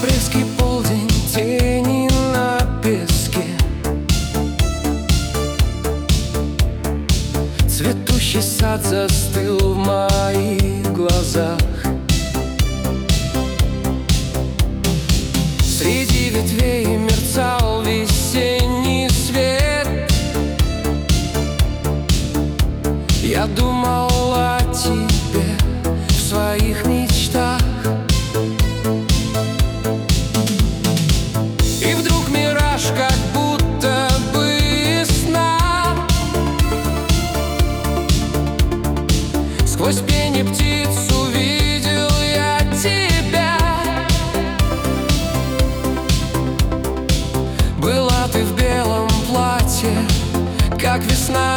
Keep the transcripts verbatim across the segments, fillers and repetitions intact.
Апрельский полдень, тени на песке, цветущий сад застыл в моих глазах. Среди ветвей мерцал весенний свет. Я думал о тебе в своих мечтах. И вдруг мираж, как будто бы из сна. Сквозь пение птиц увидел я тебя. Была ты в белом платье, как весна.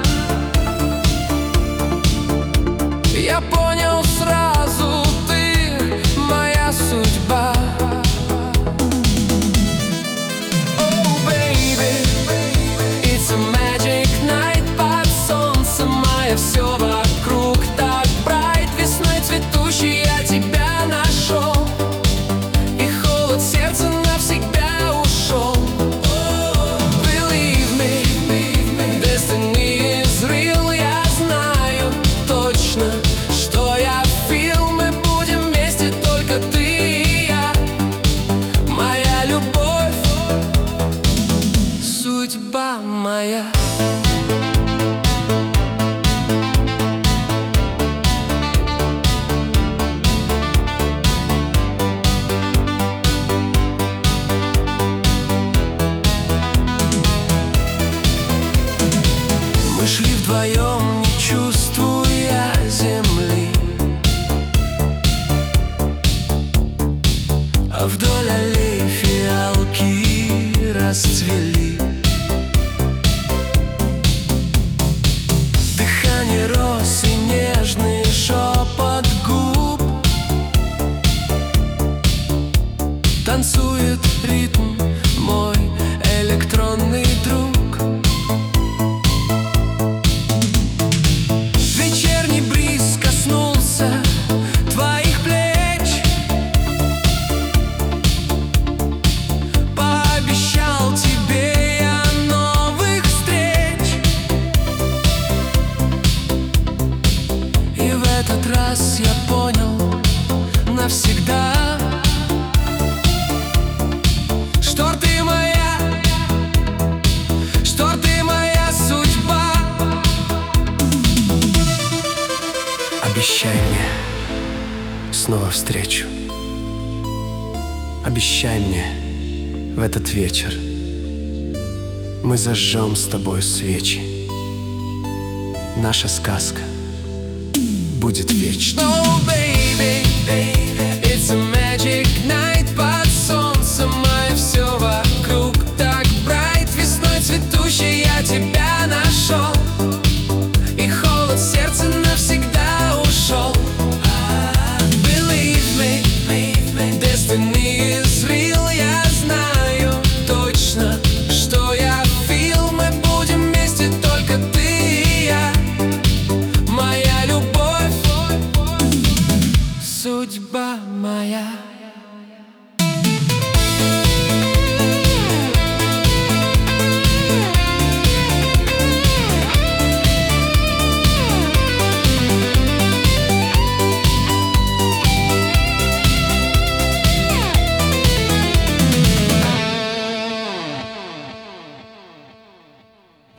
Я понял сразу, ты моя судьба. Oh baby, it's a magic night. Под солнцем мая все вокруг так bright. Весной цветущей я тебя нашел, и холод сердца навсегда ушел. Believe me, destiny is real. Я знаю точно, что я feel. Мы будем вместе, только ты и я. Моя любовь, судьба моя. Мы шли вдвоем, не чувствуя земли, а вдоль аллей фиалки расцвели. Дыхание роз и нежный шепот губ. Танцует ритм мой электронный друг. Вечерний бриз коснулся твоих плеч. Пообещал тебе я новых встреч. И в этот раз я понял навсегда, что ты моя, что ты моя судьба. Обещай мне снова встречу. Обещай мне в этот вечер мы зажжем с тобой свечи. Наша сказка будет вечной. Oh, baby, it's a magic night. Под солнцем мая все вокруг так bright. Весной цветущей я тебя нашел, и холод сердца навсегда ушел. Believe me, destiny is real. Я знаю точно, что я feel. Мы будем вместе, только ты и я. Моя любовь, судьба моя.